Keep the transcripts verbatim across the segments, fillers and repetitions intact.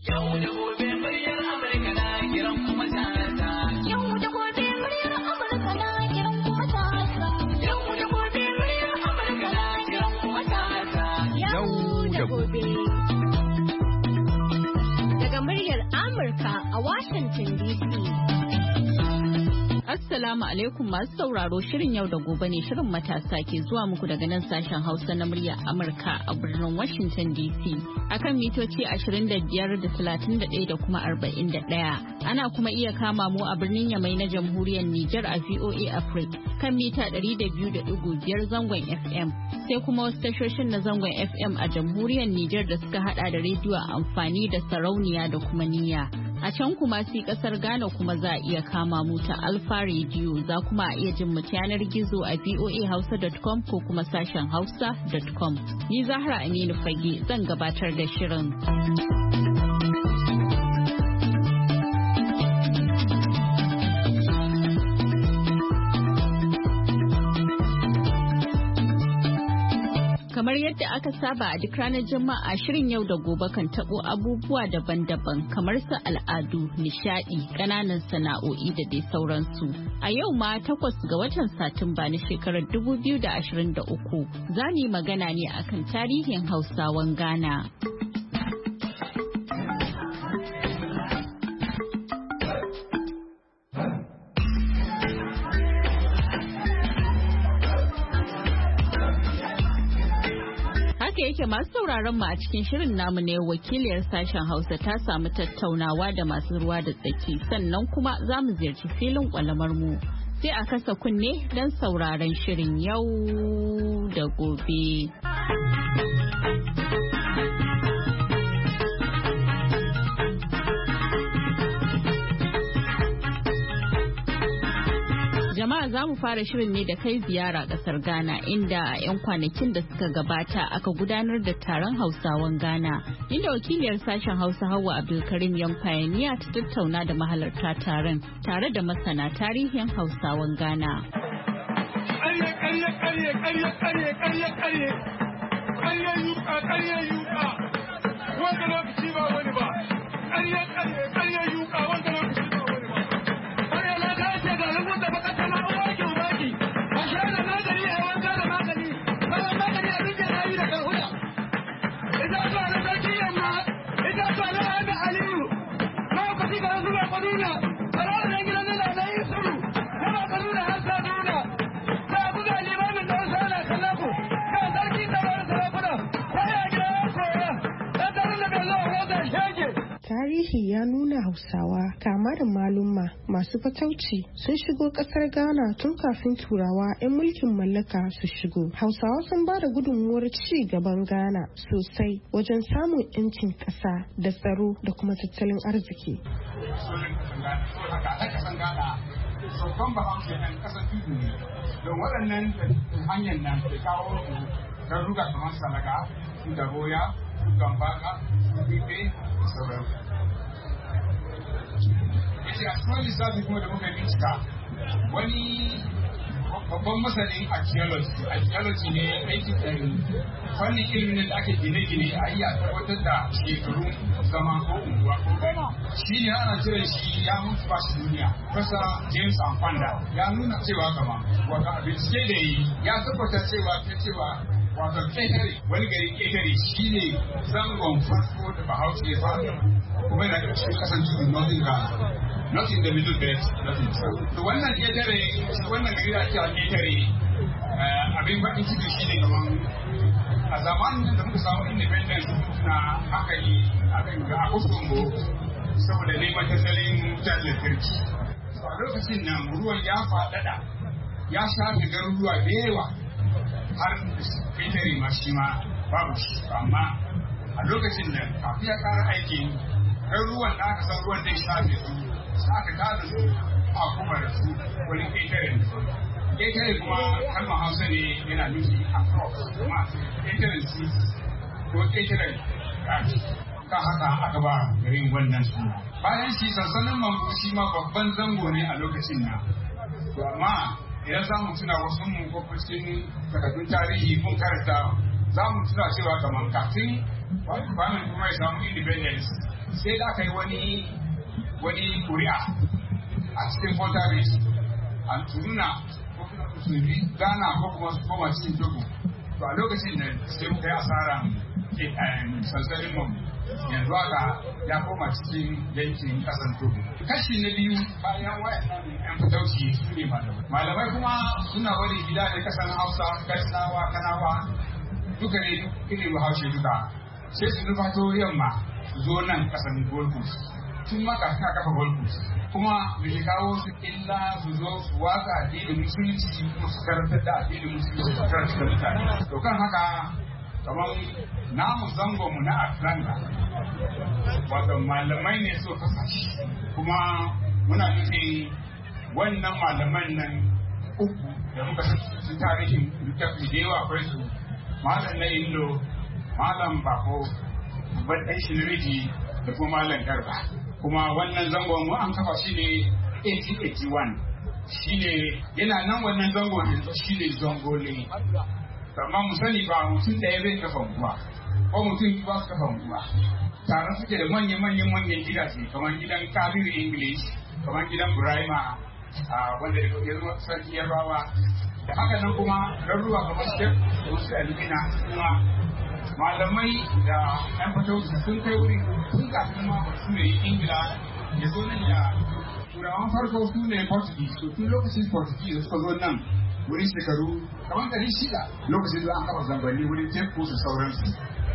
Yau da gobe muryar Amurka na kiran kuma ta Yau da gobe muryar Amurka na kiran kuma ta Yau da gobe muryar Amurka na kiran kuma ta Yau da gobe. Daga muryar Amurka a Washington D C. Assalamu alaikum masu sauraro, shirin yau da gobe ne, shirin matasa ke zuwa muku daga nan sashen Hausa na murya Amurka a birnin Washington D C akan mitoci ashirin da biyar da talatin da ɗaya da kuma arba'in da ɗaya. Ana kuma iya kama mu a birnin Yamai na Jamhuriyar Nijar a V O A Africa kan mita ɗari da biyu da ɗigo biyar zangon F M, sai kuma wasu tashoshin na zangon F M a Jamhuriyar Nijar da suka hada da rediyo amfani da sarauniya da kuma niyya. A can kuma sai kasar Ghana kuma za a iya kama mu ta Alfa Radio, za kuma a iya jin mu yanar gizo a voa hausa dot com ko kuma sashen hausa dot com. Ni Zahra Aminu Fage zan gabatar da shirin. Kamar yadda aka saba a duk ranar Juma'a, shirin yau da gobe kan tabo abubuwa daban-daban kamar su al'adu, nishadi, ƙananan sana'o'i da dai sauransu. A yau ma takwas ga watan Satumba na shekarar dubu biyu da ashirin da uku za mu yi magana ne akan tarihin Hausawan Ghana. Yake masu sauraron mu a cikin shirin namu ne, wakiliyar sashen Hausa ta samu tattaunawa da masu ruwa da tsaki, sannan kuma za mu ziyarci filin kwalamar mu. Sai a kasa kunne don sauraron shirin yau da gobe. Jama'a za mu fara shirin ne da kai ziyara kasar Ghana, inda a 'yan kwanakin da suka gabata aka gudanar da taron Hausawan Ghana, inda wakiliyar sashen Hausa Hauwa Abdulkarim Young Pioneer ta tattauna da mahalarta taron tare da masana tarihin Hausawan Ghana. Ƙarye ƙarye ƙarye ƙarye ƙarye ƙarye ƙarye ƙarye yuka ƙarye yuka wanda lokaci ba wani ba ƙarye ƙarye ƙarye yuka wanda lokaci ba wani ba. Ƙarye na dace da rubuta baka tana uwaki uwaki a sha da magani a wanka da magani bayan magani a rike rayu da kan huda. Ita zuwa na sarki yamma, ita zuwa na Ahmed Aliyu, ma ku ci ga zuwa Kaduna, a ranar gidan na Lalayi Suru, yana Kaduna har Kaduna. Tarihi ya nuna Hausawa kama da malumma masu fatauci sun shigo kasar Ghana tun kafin Turawa 'yan mulkin mallaka su shigo. Hausawa sun ba da gudunmuwar ci gaban Ghana sosai wajen samun 'yancin ƙasa da tsaro da kuma tattalin arziki. Saukan Bahaushe nan ƙasar tudu ne, don waɗannan hanyar nan ke kawo garuruka kamar Salaga, su Daboya, su Gambaka, su Bibe, da sauran. Yace a cikin lissafi kuma da muka bincika, wani babban masanin archaeology, archaeology ne aikin ɗari, fannin ilimin da ake gine-gine a yi a tabbatar da shekaru zama ko unguwa ko gari. Shi ne ana cire shi ya mutu ba shi duniya. Kasa James Amfanda ya nuna cewa kama wata abin da yi ya tabbata cewa ta cewa wato ƙetare wani gari ƙetare shi ne zangon farko da Bahaushe ya fara kuma yana da cikin kasan tudu Northern Ghana, not in the middle belt, not in south. To wannan ƙetare wannan gari da ake ƙetare abin baƙin ciki shi ne kamar a zamanin da muka samu independence na aka yi a kuskungo saboda neman tattalin wutar lantarki. A lokacin nan ruwan ya faɗaɗa ya shafe garuruwa da yawa har ƙetare ma shi ma babu shi, amma a lokacin nan kafin ya ƙara aikin garuruwan da aka san ruwan zai shafe su sai aka tada su a kuma da su wani ƙetare. Ƙetare kuma kalmar Hausa ne yana nufi across, kuma ƙetaren su ko ƙetaren ƙashi. Kan haka aka ba garin wannan suna. Bayan shi sansanin Mambu shi ma babban zango ne a lokacin nan. To amma idan za mu tuna wasu mu ko cikin takardun tarihi mun karanta za mu tuna cewa kamar kafin kwanan kuma ya samu independence sai da aka yi wani wani kuri'a a cikin Portabis a nuna su bi Ghana ko kuma su koma cikin Togo. To a lokacin da sai muka yi asaran sansanin mu yanzu haka ya koma cikin yankin kasan Togo. Kashi na biyu bayan wayannan yan fitauci su ne malamai. Malamai kuma suna wani gida da kasan Hausa, Katsinawa, Kanawa, duka ne ilimin Bahaushe duka. Sai su nufato yamma su zo nan kasan Gold Coast. Tun maka ka kafa Gold Coast. Kuma da ke kawo su illa su zo su watsa addinin musulunci kuma su karantar da addinin musulunci su karantar da mutane. To kan haka kamar namu zango mu na Atlanta wato malamai ne so kasa kuma muna nufin wannan malaman nan uku da muka su tarihin littafi da yawa akwai su malam na Indo, malam Bako, babban ɗan Shiriji da kuma malam Garba. Kuma wannan zangon mu an kafa shi ne eighteen eighty-one, shi ne yana nan wannan zangon yanzu shi ne zango ne. Amma mu sani ba mutum ɗaya zai kafa unguwa ko mutum ba su kafa unguwa. Tare suke da manyan-manyan manyan gidaje kamar gidan Kabiru English, kamar gidan Burayma wanda ya zama sarki Yarbawa. Haka nan kuma garuruwa kamar Shek Musu Almina kuma malamai da yan fito sun kai wuri sun kafin ma ba su ne Ingila ya zo nan ya turawan farko su ne Portuguese. To tun lokacin Portuguese da suka zo nan wurin shekaru kamar ɗari shida lokacin da an kafa zambani wurin teku su sauransu.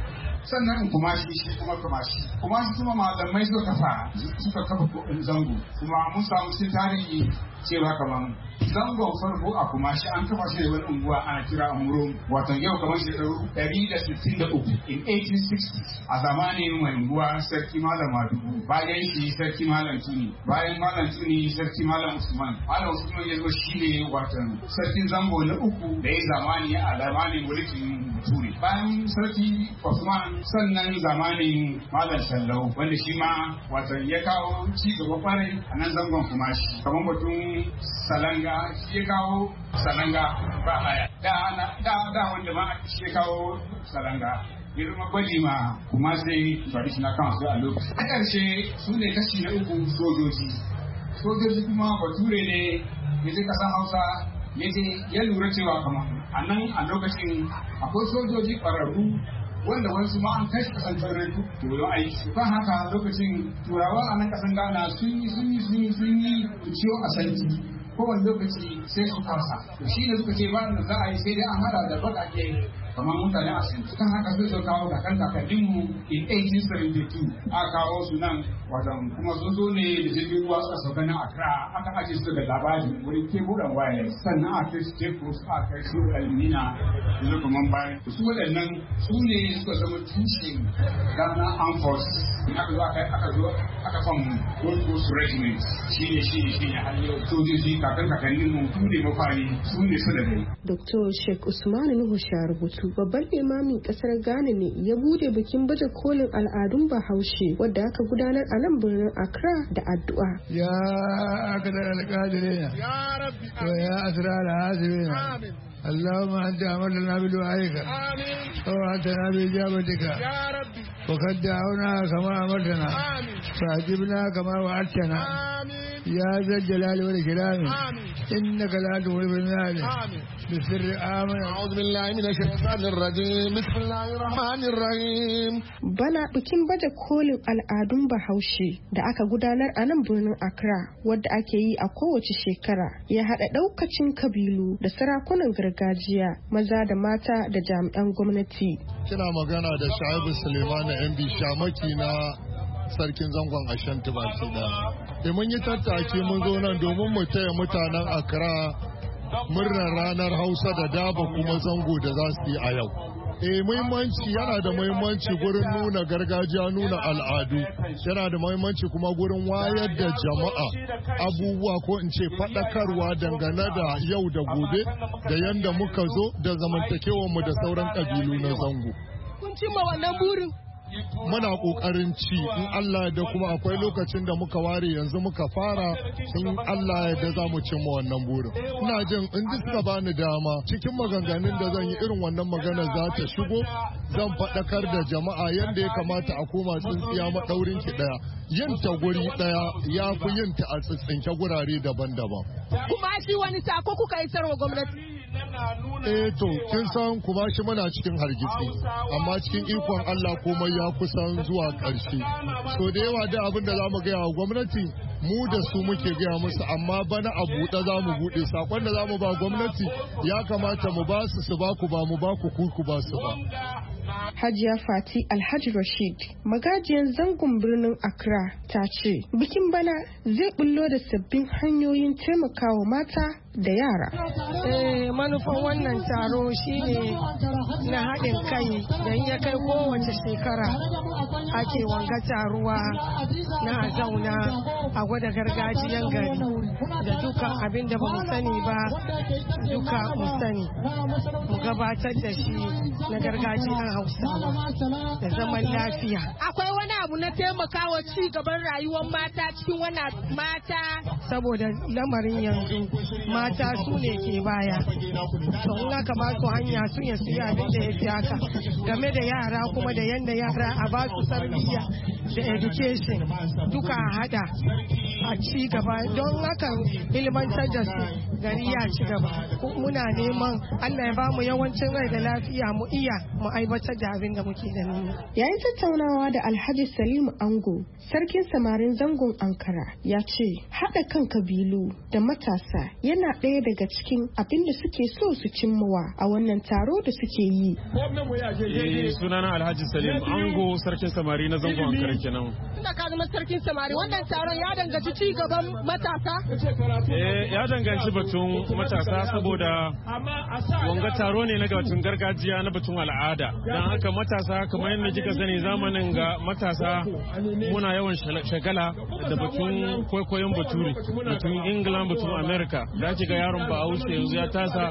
Sannan kuma shi shi kuma kuma shi kuma shi kuma malamai suka kafa suka kafa zango kuma mun samu cikin tarihi cewa kamar zangon farko a kuma shi an kafa shi da wani unguwa ana kira Amuro wato yau kamar shekaru ɗari da sittin da uku in eighteen sixty a zamanin mai unguwa sarki malam Madugu bayan shi sarki malam Tuni bayan malam Tuni sarki malam Usman malam Usman ya zo shi ne wato sarkin zango na uku da ya zamani a zamanin mulkin Turi bayan sarki Usman sannan zamanin malam Sallau wanda shi ma wato ya kawo ci gaba kwarai a nan zangon kuma shi kamar batun salanga shi ya kawo salanga ba haya da da da wanda ma shi ya kawo salanga girma gwali ma kuma sai traditional council a lokaci a ƙarshe su ne kashi na uku sojoji sojoji kuma bature ne ya je ƙasar Hausa ya je ya lura cewa kamar a nan a lokacin akwai sojoji ƙwararru wanda wasu ma an kai kasan turai koyon aiki kan haka lokacin turawa a nan kasan Ghana sun yi sun yi sun yi sun yi ciwo a santi kowane lokaci sai su kasa to shi ne suka ce ba da za a yi sai dai an hada da baƙaƙe kamar mutane a santi kan haka sai su kawo kakan kakanninmu in eighteen seventy-two aka kawo su nan wajen kuma sun zo ne da jirgin ruwa suka sauka nan Accra aka ajiye su da labari wurin keburan waya sannan a kai su teku su a kai su Almina da kuma bayan su waɗannan su ne suka zama tushen Ghana Armed Forces aka zo aka zo aka fan Gold Coast Regiment shi ne shi ne shi ne har yau sojoji kakan kakannin mu su ne mafari su ne su da gari. Doktor Sheikh Usman Nuhu Sharubutu babban limamin kasar Ghana ne ya bude bikin baje kolin al'adun Bahaushe wadda aka gudanar a nan birnin Accra da addu'a. Ya akadar alƙadirina ya rabbi wa ya asrar hasibina amin. اللهم أنت أمرنا بدعائك وأنتنا بإجابتك وقد دعونا كما أمرتنا فأجبنا كما وعدتنا يا ذا الجلال والإكرام إنك لا تغلب المال بسر آمن أعوذ بالله من الشيطان الرجيم بسم الله الرحمن الرحيم. Bana bikin baje kolin al'adun Bahaushe da aka gudanar a nan birnin Accra wadda ake yi a kowace shekara ya haɗa ɗaukacin kabilu da sarakunan gargajiya maza da mata da jami'an gwamnati. Kina magana da Shaibu Suleiman M B Shamaki na sarkin zangon Ashanti baki da. E mun yi tattaki mun zo nan domin mu taya mutanen Accra murnar ranar Hausa da Daba kuma zango da za su yi a yau. Eh muhimmanci yana da muhimmanci gurin nuna gargajiya nuna al'adu yana da muhimmanci kuma gurin wayar da jama'a abubuwa ko in ce faɗakarwa dangane da yau da gobe da yanda muka zo da zamantakewar mu da sauran ƙabilu na zango. Kun cimma wannan burin? muna kokarin ci in Allah da kuma akwai lokacin da muka ware yanzu muka fara in Allah ya da za mu cimma wannan burin. Ina jin in duk suka bani dama cikin maganganun da zan yi irin wannan magana za ta shigo zan faɗakar da jama'a yadda ya kamata a koma tsintsiya maɗaurin ki ɗaya. Yin ta guri ɗaya ya fi yin ta a tsintsinke gurare daban-daban. Kuma shi wani sako kuka yi sarwa gwamnati? Eh to kin san kuma shi muna cikin hargitsi amma cikin ikon Allah komai ya kusan zuwa ƙarshe. So da yawa da abin da za mu gaya wa gwamnati mu da su muke gaya musu amma bana a buɗe za mu buɗe sakon da za mu ba gwamnati ya kamata mu ba su su ba ku ba mu ba ku ku ku ba su ba. Hajiya Fati Alhaji Rashid, magajiyar zangon birnin Accra, ta ce bikin bana zai bullo da sabbin hanyoyin taimakawa mata da yara. Eh, manufan wannan taro shine na haɗin kai da ya kai kowace shekara ake wanga taruwa na zauna a gwada gargajiyan gari da duka abin da ba mu sani ba duka mu sani mu gabatar da shi na gargajiyan Hausawa da zaman lafiya. Akwai wani abu na taimakawa ci gaban rayuwar mata cikin wannan mata saboda lamarin yanzu mata su ne ke baya. To in aka ba su hanya sun yi siya abin da ya fi haka game da yara kuma da yanda yara a ba su tarbiyya da education duka a hada a ci gaba don haka ilmantar da su gari ya ci gaba. Muna neman Allah ya ba mu yawancin rai da lafiya mu iya mu aiwatar da abin da muke da niyya. Yayin tattaunawa da Alhaji Salimu Ango, sarkin samarin zangon Ankara, ya ce haɗa kan kabilu da matasa yana ɗaya daga cikin abin da suke so su cimmawa a wannan taro da suke yi. Eh, sunana Alhaji Salim Ango, sarkin samari na zangon Ankara kenan. Tunda ka zama sarkin samari, wannan taron ya danganci ci gaban matasa? Eh, ya danganci batun matasa saboda wanga taro ne na batun gargajiya na batun al'ada. Don haka matasa kamar yadda kika sani zamanin ga matasa muna yawan shagala da batun kwaikwayon baturi, batun England, batun America. Da ake ga yaron ba a yanzu ya tasa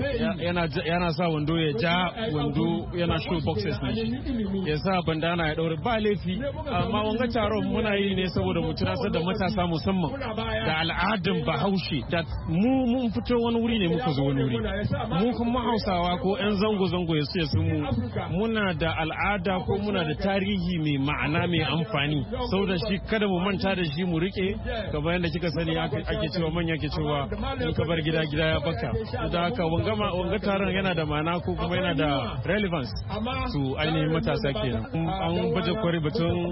yana sa wando ya ja wando yana show boxes ne ya sa bandana ya daure ba laifi, amma wanga taron muna yi ne saboda mu tunasar da matasa musamman da al'adun bahaushe da mu mun fito wani wuri ne muka zo wani wuri, mu kuma Hausawa ko yan zango zango ya su sun mu muna da al'ada ko muna da tarihi mai ma'ana mai amfani, saboda shi kada mu manta da shi mu rike kamar yadda kika sani ake cewa manya ke cewa in ka bar gida gida ya baka. Da haka wanga taron yana da ma'ana ko kuma yana da relevance to ainihin matasa kenan. An baje kwari batun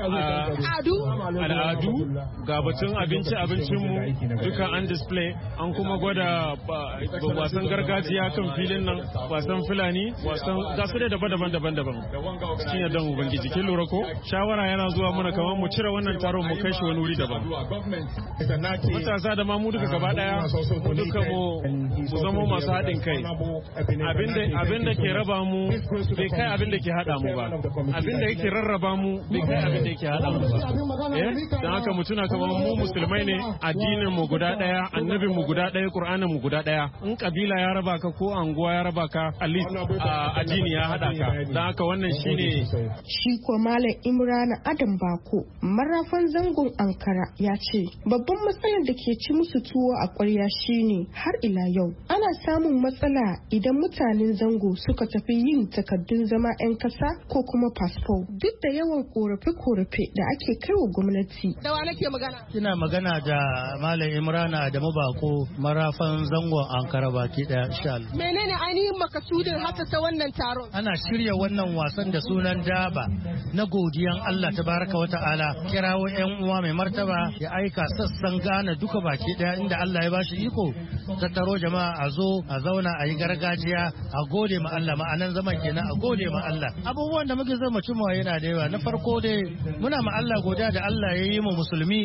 al'adu ga batun abinci abincinmu duka an display, an kuma gwada wasan gargajiya kan filin nan, wasan fulani, wasan gasu da daban-daban daban-daban cikin yadda ubangiji. Kin lura ko shawara yana zuwa mana kamar mu cire wannan taron mu kai shi wani wuri daban. Matasa da ma mu duka gaba daya mu duka mu zama masu haɗin kai. Abin da ke raba mu bai kai abin da ke haɗa mu ba, abin da yake rarraba mu bai kai abin da yake haɗa mu ba. Eh, don haka mu tuna kamar mu musulmai ne, addinin mu guda ɗaya, annabin mu guda ɗaya, Qur'anin mu guda ɗaya. In kabila ya raba ka ko anguwa ya raba ka, addini ya haɗa ka. Don haka wannan shine. Shi ko Malam Imrana Adam Bako, marafan zangon Ankara, ya ce babban matsalar da ke ci musu tuwo a ƙwarya shine har ila yau ana samun matsala idan mutanen zango suka tafi yin takardun zama 'yan kasa ko kuma fasfo, duk da yawan korafe-korafe da ake kai wa gwamnati. Da wa nake magana? Kina magana da Malam Imrana da Mabako, marafan zangon Ankara baki daya insha Allah. Menene ainihin makasudin haddasa wannan taron? Ana shirya wannan wasan da sunan Daba na godiyan Allah tabaraka wa ta'ala, kirawo 'yan uwa mai martaba ya aika sassan Ghana duka baki daya inda Allah ya bashi iko, tattaro jama'a a zo a zauna a yi gargajiya a gode ma Allah, ma'anan zaman kenan a gode ma Allah. Abubuwan da muke zama cimma yana da yawa. Na farko dai muna ma Allah godiya da Allah ya yi mu musulmi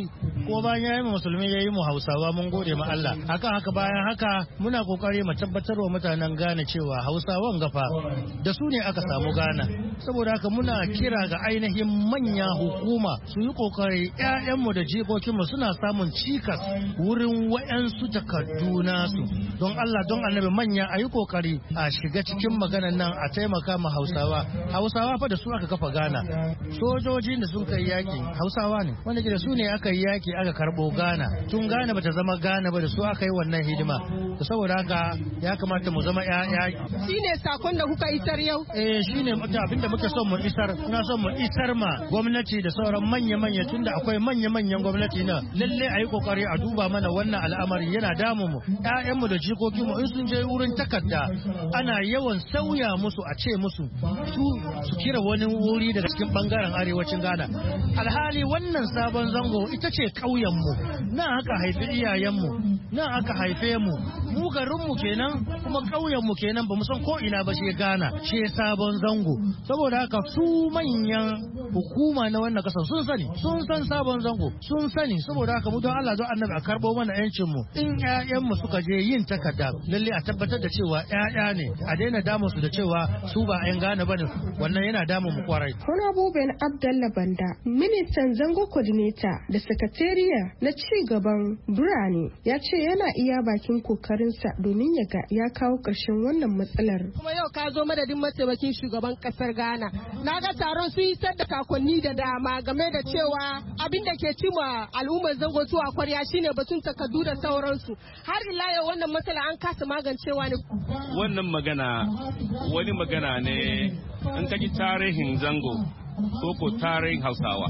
ko bayan yayi mu musulmi yayi mu Hausawa mun gode ma Allah akan haka bayan haka muna kokari mu tabbatar wa mutanen Ghana cewa Hausawan gafa da su ne aka samu Ghana saboda haka muna kira ga ainihin manya hukuma su yi kokari ƴaƴanmu da jikokinmu suna samun cikas wurin wayansu takardu nasu don Allah don Annabi manya a yi kokari a shiga cikin maganar nan a taimaka ma Hausawa Hausawa fa da su aka kafa Ghana sojojin da sun kai yaki Hausawa ne wanda da su ne aka yi yaki aka karbo Ghana tun Ghana bata zama Ghana ba da su aka yi wannan hidima to saboda haka ya kamata mu zama ƴaƴa shine sakon da kuka isar yau eh shine abinda muke son mu isar ina son mu isar ma gwamnati da sauran manya manya tunda akwai manya manyan gwamnati na lalle ayi kokari a duba mana wannan al'amari yana damu mu ƴaƴan mu da jikokin mu in sun je wurin takarda ana yawan sauya musu a ce musu su su kira wani wuri daga cikin bangaren arewacin Ghana alhali wannan sabon zango ita ce ƙauyen mu na haka haifi iyayen mu na aka haife mu mu garin mu kenan kuma ƙauyen mu kenan bamu san ko ina ba shi Ghana shi sabon zango saboda haka su manyan hukuma na wannan kasar sun sani sun san sabon zango sun sani saboda haka mu don Allah don Annabi a karbo mana yancin mu in ƴaƴan mu suka je yin takarda lalle a tabbatar da cewa ƴaƴa ne a daina damu su da cewa su ba ƴan Ghana bane wannan yana damu mu kwarai Honorable Ben Abdallah Banda ministan zango coordinator da sakatariya na ci gaban birane ya ce yana iya bakin kokarinsa domin ya ga ya kawo ƙarshen wannan matsalar kuma yau ka zo madadin mataimakin shugaban kasar Ghana na ga taron sun yi da sakonni da dama game da cewa abin da ke cima al'ummar zango zuwa kwarya shine batun takardu da sauransu har ila yau wannan matsala an kasa magancewa ne wannan magana wani magana ne in kaji tarihin zango ko ko tarihin Hausawa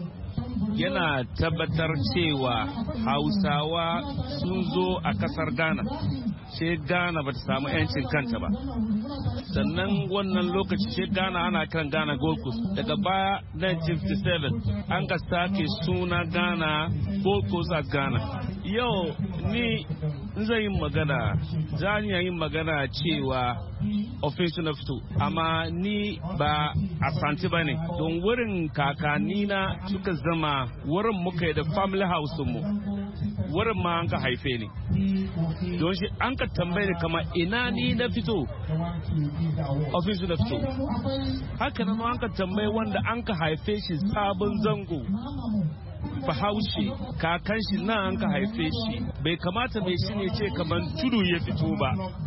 yana tabbatar cewa Hausawa sun zo a kasar Ghana sai Ghana bata samu yancin kanta ba sannan wannan lokaci sai Ghana ana kiran Ghana Gold Coast daga baya nineteen fifty-seven an ga sake suna Ghana Gold Coast a Ghana yau ni zai yi magana zan yi magana cewa official na fito amma ni ba Asante ba ne don wurin kakanni na suka zama wurin muka yi da family house mu wurin ma an ka haife ni don shi an ka tambaye ni kama ina ni na fito official na fito haka nan an ka tambaye wanda an ka haife shi sabon zango bahaushe kakan shi na an ka haife shi bai kamata mai shi ne ce kamar tudu ya fito ba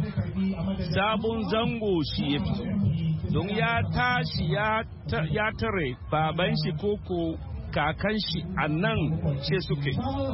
sabon zango shi ya fito don ya tashi ya tare baban shi koko kakan shi a nan ce suke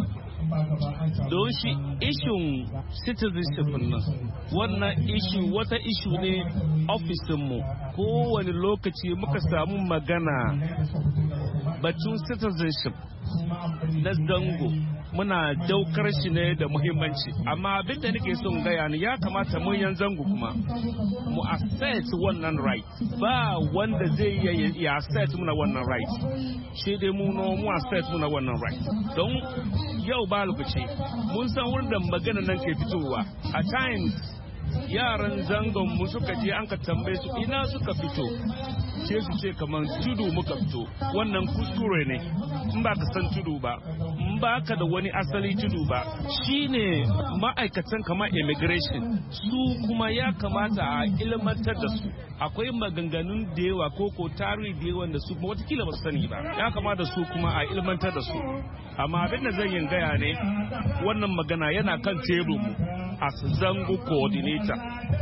don shi ishun citizenship nan wannan ishu wata ishu ne ofisinmu kowane lokaci muka samu magana batun citizenship na zango muna daukar shi ne da muhimmanci amma abin da nake son gaya ni ya kamata mun yan zango kuma mu asset wannan right ba wanda zai iya ya asset muna wannan right shi dai mu no mu asset muna wannan right don yau ba lokaci mun san wurin da magana nan ke fitowa a times yaran zangon mu suka je an ka tambaye su ina suka fito ce su ce kamar tudu muka fito wannan kuskure ne in ba ka san tudu ba in ba ka da wani asali tudu ba shine ma'aikatan kamar immigration su kuma ya kamata a ilmantar da su akwai maganganun da yawa ko ko tarihi da yawa da su kuma watakila ba su sani ba ya kamata su kuma a ilmantar da su amma abin da zan yin gaya ne wannan magana yana kan teburinmu a zango coordinator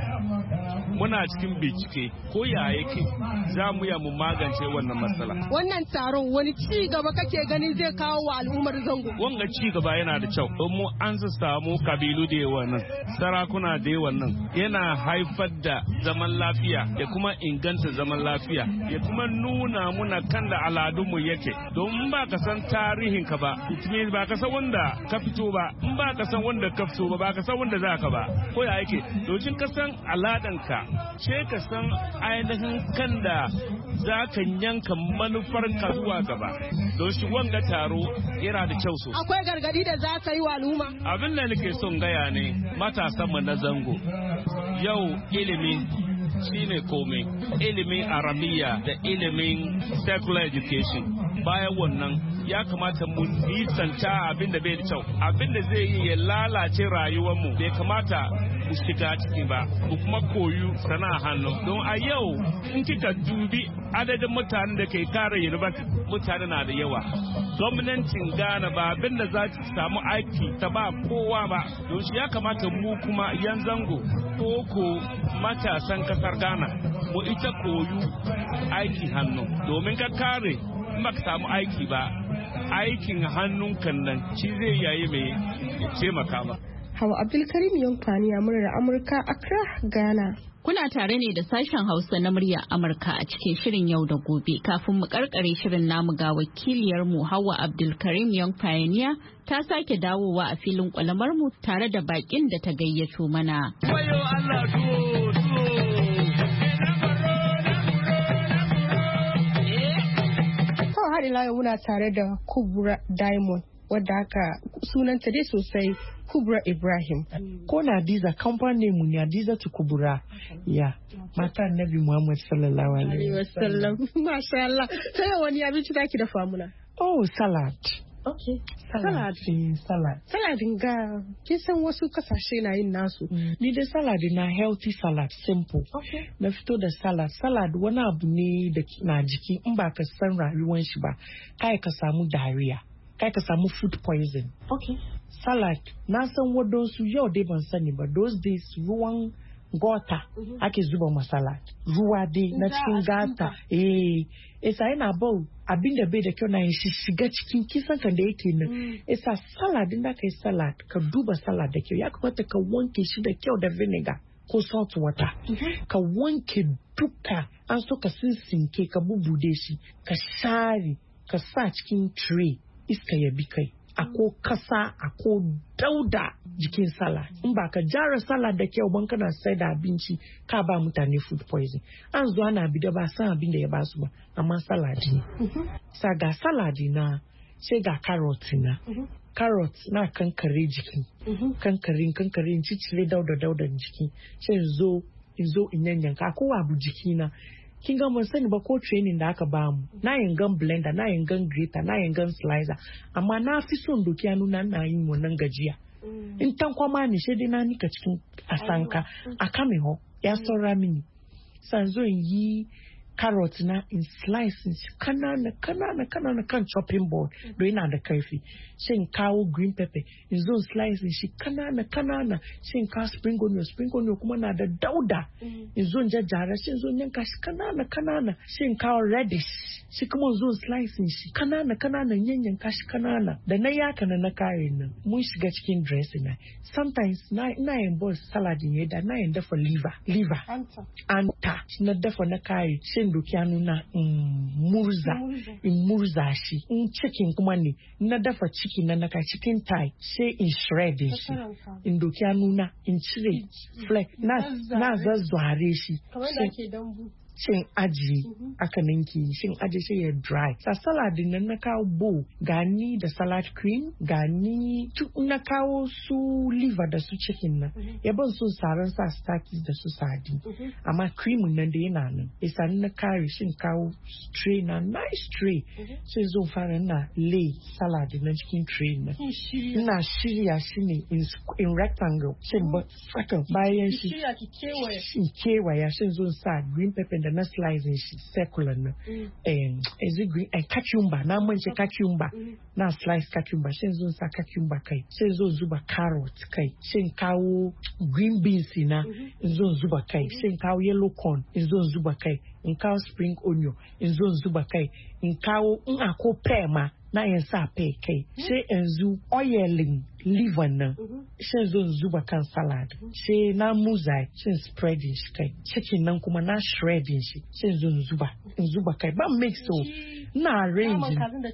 muna cikin bincike ko ya yake za mu ya mu magance wannan matsala. Wannan taron wani ci gaba kake ganin zai kawo wa al'ummar zango? Wanga ci gaba yana da kyau don mu an samu kabilu da yawa nan, sarakuna da yawa nan yana haifar da zaman lafiya ya kuma inganta zaman lafiya ya kuma nuna muna kan da aladunmu yake don in ba ka san tarihin ka ba, ba ka san wanda ka fito ba, in ba ka san wanda ka fito ba, ba ka san wanda za ka ba, ko ya yake domin ka san aladanka ce ka san ainihin kan da za ka yanka manufarka zuwa gaba don shi wanga taro yana da kyau sosai. Akwai gargadi da za ka yi wa al'umma? Abin da nake son gaya ne matasanmu na zango yau ilimi shine komai, ilimin arabiya da ilimin secular education bayan wannan ya kamata mu nisanta abin da bai da kyau, abin da zai yi ya lalace rayuwarmu bai kamata mu shiga ciki ba, mu kuma koyu sana'a hannu. Don a yau in kika dubi adadin mutanen da ke kare university, mutane na da yawa. Gwamnatin Ghana ba abin da za ta samu aiki ta ba kowa ba, don shi ya kamata mu kuma yan zango ko ko matasan kasar Ghana mu ita koyu aiki hannu, domin ka kare in ba ka samu aiki ba, aikin hannun kan nan shi zai yayi mai taimaka ba. Hawa Abdulkarim Yankwani a murar Amurka, Accra, Ghana. Kuna tare ne da sashen Hausa na murya Amurka a cikin shirin yau da gobe. Kafin mu karkare shirin namu ga wakiliyar mu Hawa Abdulkarim Young Pioneer ta sake dawowa a filin kwalamar mu tare da bakin da ta gayyato mana. Wayo Allah duwo duwo. Har ila yau muna tare da Kubra Diamond wadda aka sunanta dai sosai Kubra Ibrahim. Ko na Hadiza kamfani mu ne Hadiza tu Kubra. Ya, mata Annabi Muhammad sallallahu alaihi wasallam. Masha Allah. Sai wani abinci zaki dafa muna? Oh, salad. Okay. Salad. Salad. Salad. Saladin ga kin san wasu kasashe na yin nasu. Mm. Ni da salad na healthy salad, simple. Okay. Na fito da salad. Salad wani abu ne da na jiki in ba ka san rayuwar shi ba, kai ka samu diarrhea. Kai ka samu food poison. Okay. Salad, na san wadansu yau dai ban sani ba, those days ruwan gota mm-hmm. ake zuba ma salad. Ruwa dai na cikin gata. Eh, isa yana bau abin da bai da kyau na yin shi shiga cikin kisan kan da yake nan. Mm. Isa salad din da kai salad, ka duba salad da kyau. Ya kamata ka wanke shi da kyau da vinegar ko salt water. Mm-hmm. Ka wanke duka, an so ka sinsinke ka bubude shi, ka share, ka sa cikin tray. Iska ya bi kai, ako kasa, ako dauda jikin salad. In ba ka jara salad da kyau ban kana sai da abinci ka ba mutane food poison. An zo ana bi da ba san abin da ya ba su ba, amma salad ne. Sa ga salad na, sai ga carrot na. Carrot na kankare jiki. Kankare kankare in cicire dauda dauda jiki. Sai zo in zo in yanyanka ko abu jiki na. Kin ga mun sani ba ko training da aka ba mu, na yin gan blender, na yin gan grater, na yin gan slicer, amma na fi son doki hannu na na yin wannan gajiya. In tan kwama ni sai dai na nika cikin asanka a kame ho ya saura mini. San zo yi carrot na in slices kanana kanana kanana kan chopping board do ina da karfi. Shin kawo green pepper in zo slices shi kanana kanana, shin ka spring onion spring onion kuma na da dauda in zo jajjara, shin zo yanka shi kanana kanana, shin kawo radish shi kuma zo slices shi kanana kanana yanyanka shi kanana. Da na yaka na na kare nan mun shiga cikin dressing na. Sometimes na ina yin bowl salad ne da na yin dafa liver liver anta anta na dafa na kare shin doki hannu na murza in murza shi. In chicken kuma ne na dafa ciki na naka chicken thigh sai in shred shi in doki hannu na in cire flake na na zazzware shi kamar da ke dambu. Shin aji aka ninki shin aji sai ya dry. Sa salad nan na kawo bowl gani da salad cream gani na kawo su liver da su chicken nan. Ya ban so saran sa stakis da su sardine. Amma cream nan da yana nan. Isa na kare shin kawo tray na nice tray. Sai zo fara na lay salad nan cikin tray nan. Ina shirya shi ne in, in rectangle. Shin ba saka bayan shi. Shirya ki kewaye. Shin kewaya shin zo sa green pepper da na slicing shi circular na eh is green and cucumber na mance cucumber na slice cucumber shin zo sa cucumber kai shin zo zuba carrot kai shin kawo green beans na in zo zuba kai shin kawo yellow corn in zo zuba kai in kawo spring onion in zo zuba kai in kawo in ako pear ma na yin sa pay kai sai yanzu oiling liver nan sai zo zuba kan salad sai na muza sai spreading shi kai chicken nan kuma na shredding shi sai zo zuba in zuba kai ba mix so na arrange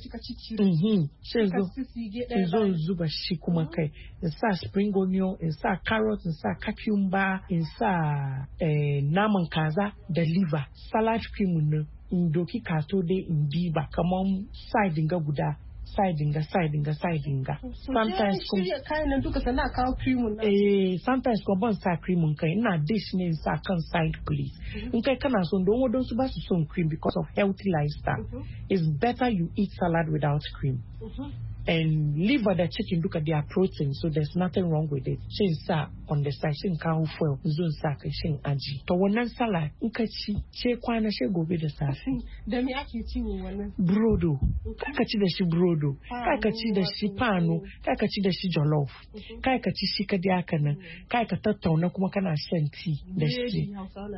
mhm sai zo in zo zuba shi kuma kai in sa spring onion in sa carrot in sa cucumber in sa eh, naman kaza da liver salad cream nan in doki kato dai in diba kaman side ga guda side ga side ga side ga sometimes ko shirya kayan nan duka sana kawo cream nan eh sometimes ko ban sa cream kai ina dish ne sa kan side please in kai kana son don wadon su ba su son cream because of healthy lifestyle. Mm-hmm. It's better you eat salad without cream. Mm-hmm. And liver the chicken duka they are protein, so there's nothing wrong with it. Shin sa on the side shin kawo fuel zon sa kai shin aji to wannan salad in ka ci ce kwana she gobe da safe da me ake ci wannan brodo kai ka ci da shi brodo kai ka ci da shi pano kai ka ci da shi jollof kai ka ci shi ka dai haka nan kai ka tattauna kuma kana shan tea da shi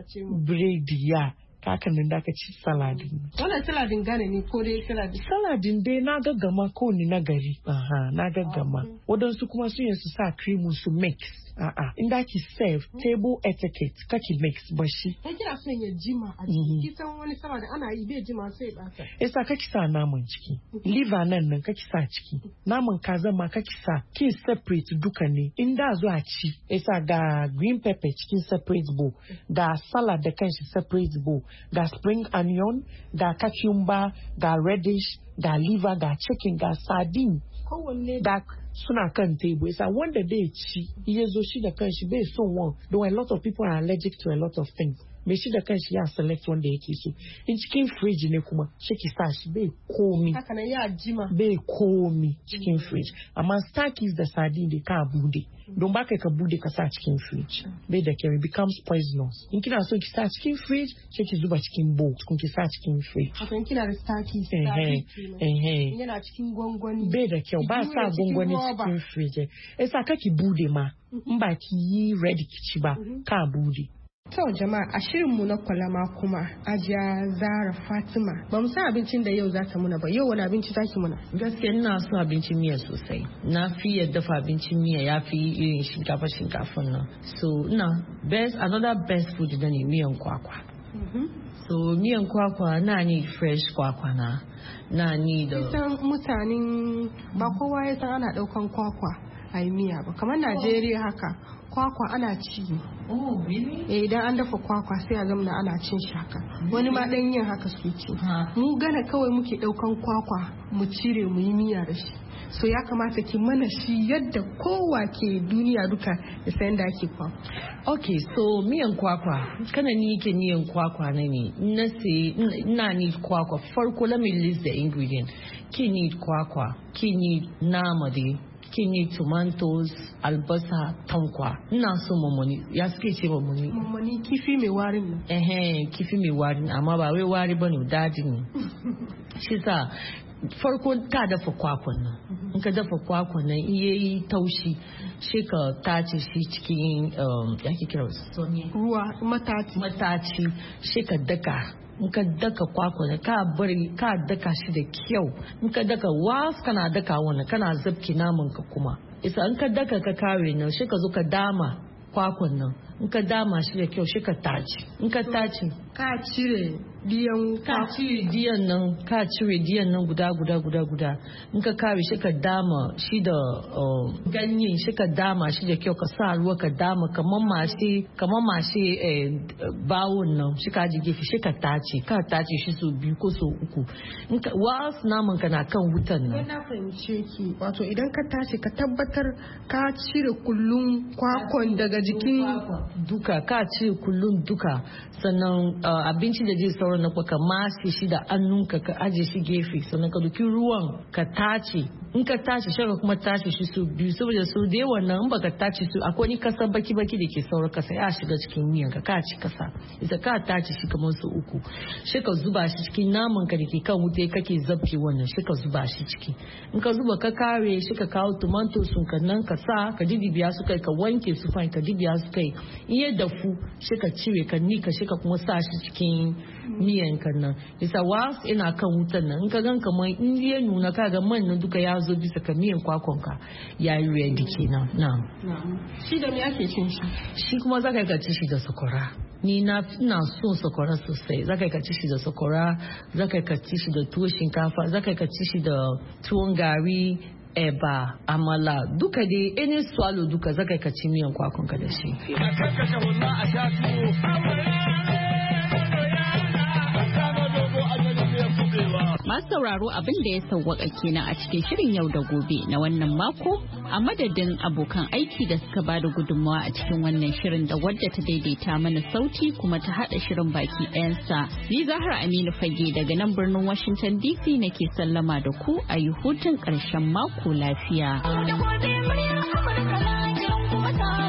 bread ya kakan nan da ka ci saladin. Wannan saladin gane ne ko dai saladin? Saladin dai na gaggama ko ni na gari. Aha, na gaggama. Wadansu kuma su yin su sa cream su mix. A'a, in da ki serve table etiquette kaki mix ba shi. Kai kina son ya jima a ciki. Ki san wani salad ana yi bai jima sai ba ta. Esa kaki sa naman ciki. Liver nan nan kaki sa ciki. Naman kaza ma kaki sa. Ki separate duka ne. In da zo a ci. Esa ga green pepper cikin separate bowl. Ga salad da kanshi separate bowl. Ga spring onion, ga cucumber, ga radish, ga liver, ga chicken, ga sardine. Kowanne da suna kan table. Isa wanda dai ci, iya zo shi da kanshi bai son wan. Though a lot of people are allergic to a lot of things. Me shi da kanshi ya select wanda yake so. In cikin fridge ne kuma, shi ki sa shi bai komi. Haka nan ya jima. Bai komi cikin fridge. Amma starkies da sardine da ka bude. Don ba kai ka bude ka sa cikin fridge. Bai da kyau, it becomes poisonous. In kina so ki sa cikin fridge, sai ki zuba cikin bowl, kun ki sa cikin fridge. Haka kina da starkies. Eh eh. Eh. Yana cikin gwangwani. Bai da kyau, ba sa gwangwani cikin fridge. Esa ka ki bude ma. In ba ki yi ready ki ci ba, ka bude. To jama'a a shirinmu na kwalama kuma Ajiya Zara Fatima ba mu san abincin da yau za ta muna ba yau wani abinci zaki muna gaskiya ina so abincin miya sosai na fi yadda dafa abincin miya ya fi irin shinkafa shinkafan nan so ina best another best food da ne miyan kwakwa so miyan kwakwa na ni fresh kwakwa na na ni da san mutanen ba kowa ya san ana daukan kwakwa a yi miya ba kamar Najeriya haka kwakwa ana ci oh really eh idan an dafa kwakwa sai a zamna ana cin shaka wani ma dan yin haka su ci mu gana kawai muke daukan kwakwa mu cire mu yi miya da shi so ya kamata ki mana shi yadda kowa ke duniya duka da san da ake kwakwa okay so miyan kwakwa kana ni yake miyan kwakwa na ne na sai ina ni kwakwa farko let me list the ingredient ki need kwakwa ki need nama dai kini tomatoes albasa tankwa ina so mamoni ya suke ce mamoni mamoni kifi mai warin nan eh kifi mai warin amma ba wai wari bane dadi ne shi sa farko ka dafa kwakwan nan in ka dafa kwakwan nan yayi taushi shi ka tace shi cikin ya ke kira ruwa mataci mataci shi ka daka in ka daka kwakwa ne ka bari ka daka shi da kyau in ka daka was kana daka wannan kana zabki naman ka kuma isa in ka daka ka kare nan shi ka zo ka dama kwakwan nan in ka dama shi da kyau shi ka tace in ka tace ka cire diyan ka cire diyan nan ka cire diyan nan guda guda guda guda in ka kare shi ka dama shi da ganye shi ka dama shi da kyau ka sa ruwa ka dama kamar mashi kamar mashi bawon nan shi ka ji gefe shi ka tace ka tace shi so biyu ko so uku in ka wasu naman ka na kan wutan nan na fahimce ki wato idan ka tace ka tabbatar ka cire kullun kwakwan daga jikin duka ka cire kullun duka sannan abinci da zai sauran na ka mace shi da annunka ka aje shi gefe sannan ka duki ruwan ka tace in ka tace shi kuma tace shi su biyu saboda su da yawan nan in baka tace su akwai ni kasa baki baki da ke sauran kasa ya shiga cikin miyan ka ka ci kasa isa ka tace shi kamar su uku shi ka zuba shi cikin naman ka da ke kan wuta kake zabke wannan shi ka zuba shi ciki in ka zuba ka kare shi ka kawo tomato sun ka nan ka sa ka didibiya su kai ka wanke su fine ka dibiya su kai in ya dafu shi ka cire ka nika shi ka kuma sa shi cikin miyan kan nan isa wasu ina kan wutan nan in ka gan kamar in ya nuna ka ga man nan duka ya zo bisa ka miyan kwakwan ka ya yi ready kenan na shi da me ake cin shi shi kuma zaka ka ci shi da sakwara ni na ina son sakwara sosai zaka ka ci shi da sakwara zaka ka ci shi da tuwo shinkafa zaka ka ci shi da tuwon gari eba amala duka dai any swallow duka zaka ka ci miyan kwakwan ka da shi Masu sauraro abin da ya sauwaka kenan a cikin shirin yau da gobe na wannan mako a madadin abokan aiki da suka ba da gudunmawa a cikin wannan shirin da wadda ta daidaita mana sauti kuma ta haɗa shirin baki ɗayansa. Ni Zahra Aminu Fage daga nan birnin Washington D C nake sallama da ku a yi hutun ƙarshen mako lafiya.